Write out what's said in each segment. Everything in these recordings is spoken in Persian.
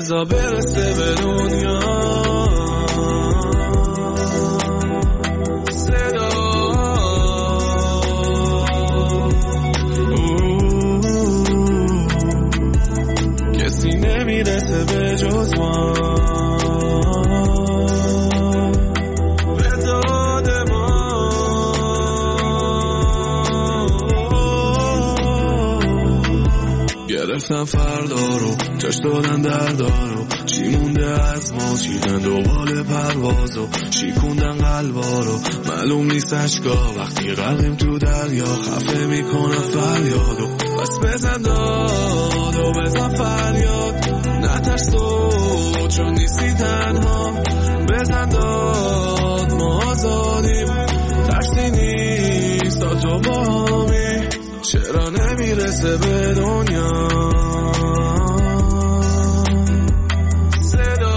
بذار برسه به دنیا. صدا کسی نمیرسه به جز ما. گرفتم فردا رو جاش دادن دردارو، چی مونده از ما چیدن دوباره پروازو، شیکوندن قلبا رو معلوم نیست اشکا، وقتی غرقیم تو دریا خفه میکنم فریادو. بس بزن داد و بزن فریاد، نترس تو چون نیستی تنها، بزن داد ما آزادیم، ترسی نیست تا تو باهمی، چرا نمیرسه به دنیا. صدا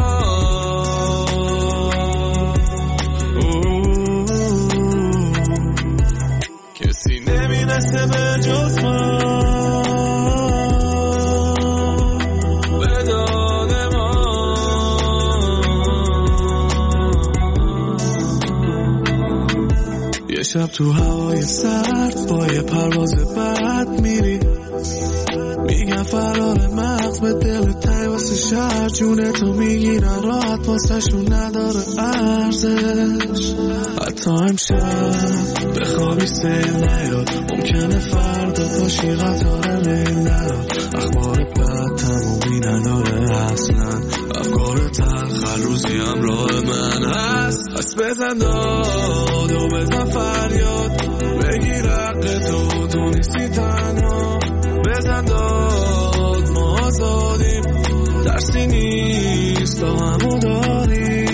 کسی نمیرسه به جز ما، به داد ما. یه شب تو هوای سرد با یه پرواز بد میری، میگن فرار مغز به دل تای واسه شهر، جونتو میگیرن راحت واسه شون نداره ارزش. حتی امشب بخوابی سیل نیاد، ممکنه فردا باشی قطار لیل نراد، اخبار بد تمومی نداره اصلا، افکار تلخ روزی همراه من هست. پس بزن داد و بزن فریاد، بگیر حق تو نیستی تنها، بزن داد ما آزادیم، ترسی نیست تا همو داریم.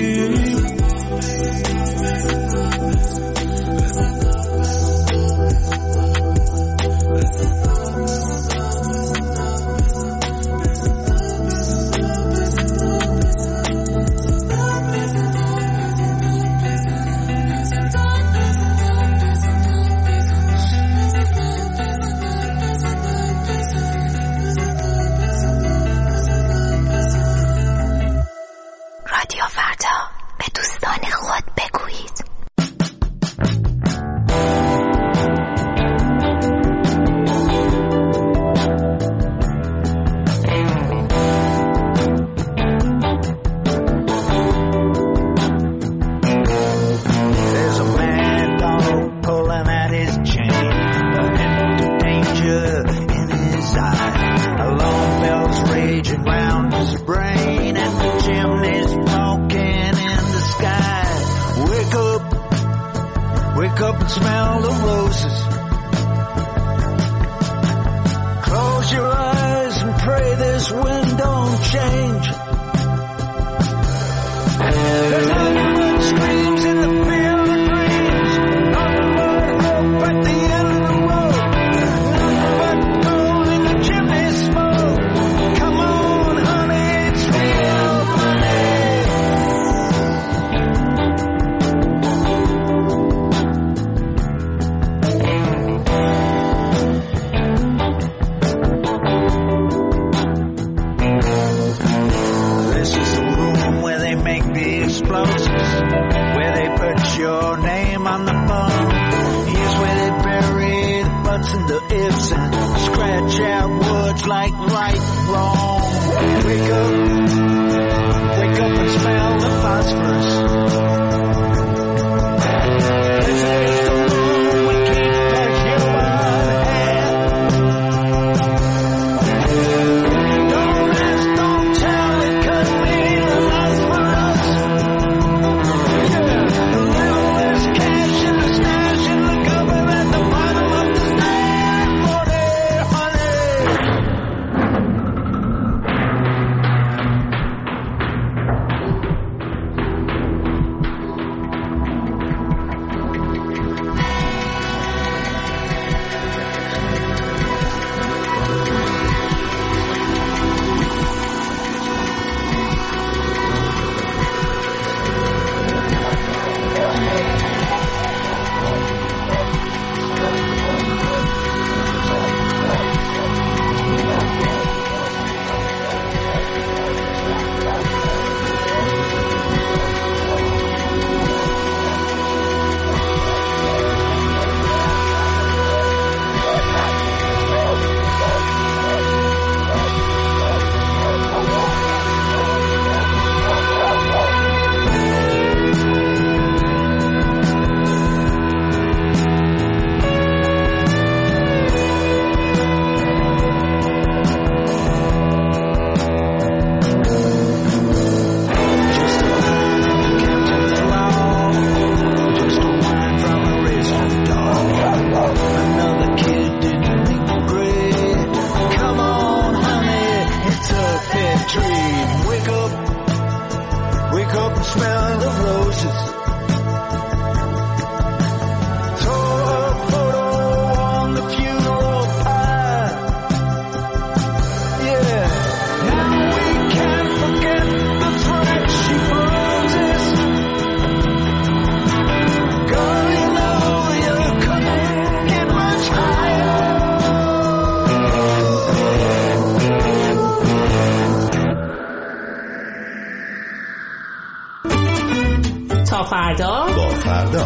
فردا با فردا.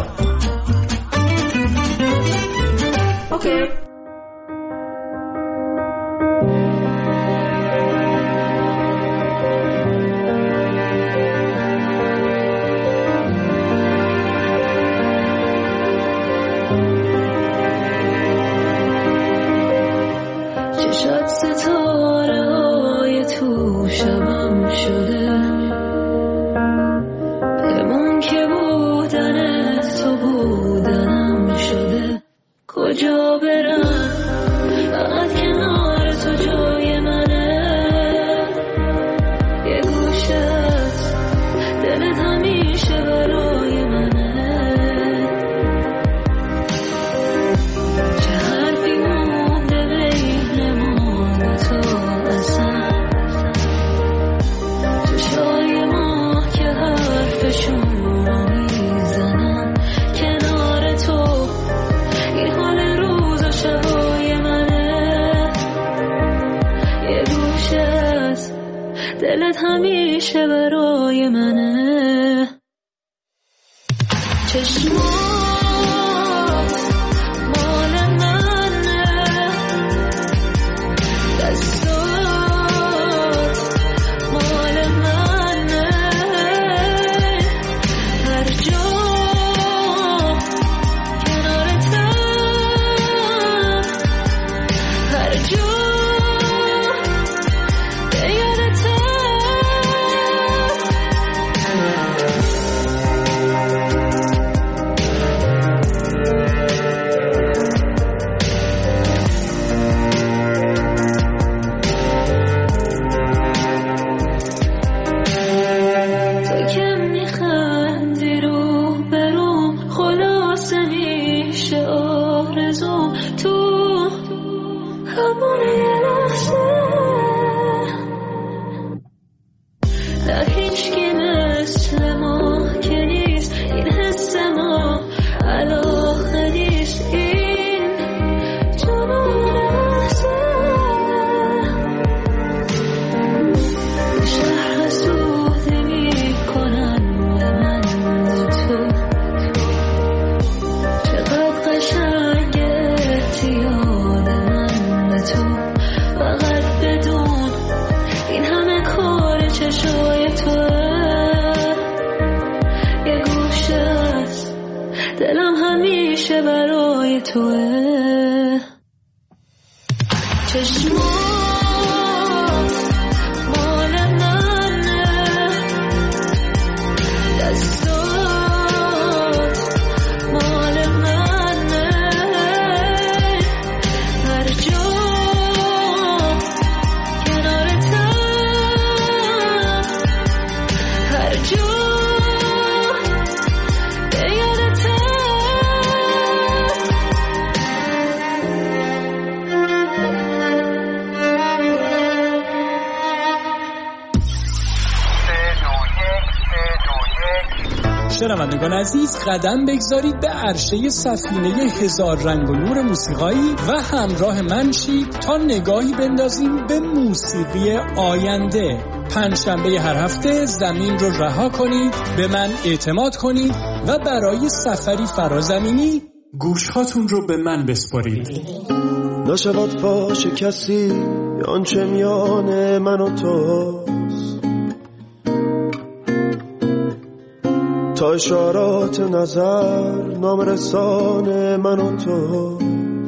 اوکی. چشات ستاره های تو شبم شده، بمون که بودن تو بودنم شده. کجا برم فقط کنار تو جای منه، یه گوشت دلت همیشه برای منه. چه حرفی مونده بین ما دوتا اصلا، چشای ما که حرفشون رو میزنن. کنار تو این حال روز و شبای منه، یه گوشت دلت همیشه برای منه. چشمات مال منه، دستات مال منه. هر جا کنارتم، هر جا به یادتم. تو که میخندی رو بروم، خلاصه میشه آرزوم. تو همون یه لحظه نه هیچکی مثل ما که نیست، این حس ما علاقه نیست. این جنون لحظه شهر حسودی میکنن به من و تو. چقدر قشنگ احتیال من به تو. فقط بدون این همه کار چشای توه، یه گوشت دلم همیشه برای توه. چشمات مال منه، دستات مال منه. هر جا کنارتم، هر جا به یادتم. شنوندگان عزیز، قدم بگذارید به عرشه سفینه هزار رنگ و نور موسیقایی و همراه من شید تا نگاهی بندازیم به موسیقی آینده. پنجشنبه هر هفته زمین رو رها کنید، به من اعتماد کنید و برای سفری فرازمینی گوشهاتون رو به من بسپارید. نشود فاش کسی آنچه میان من و توست، تا اشارات نظر نامرسان من و تو.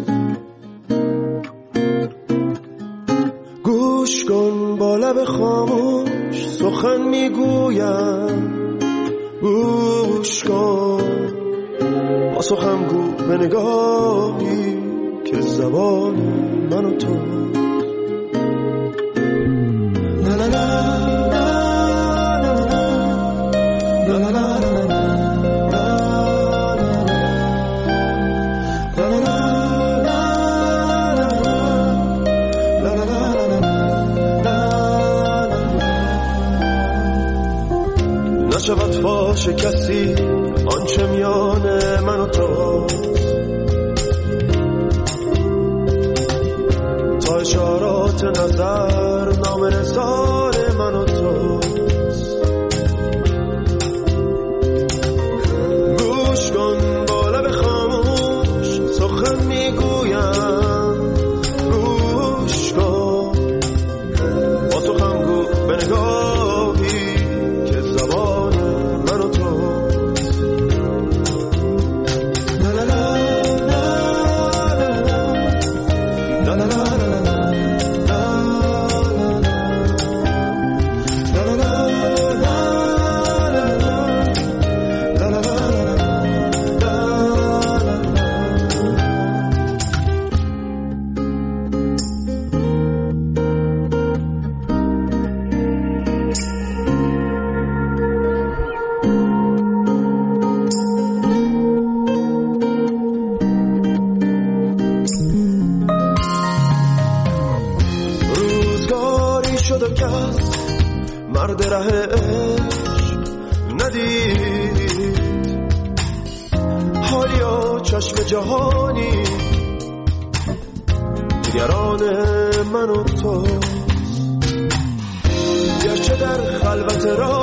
گوش کن با لب خاموش سخن میگویم، گوش کن با سخن گو به نگاهی که زبان من و تو. لا لا لا نشود فاش کسی آنچه میان من و تو، تا اشارات نظر نامرسان من و تو. شد و کس مرد ره عشق ندید. حالیا چشم جهانی نگران من و تو، گرچه در خلوت را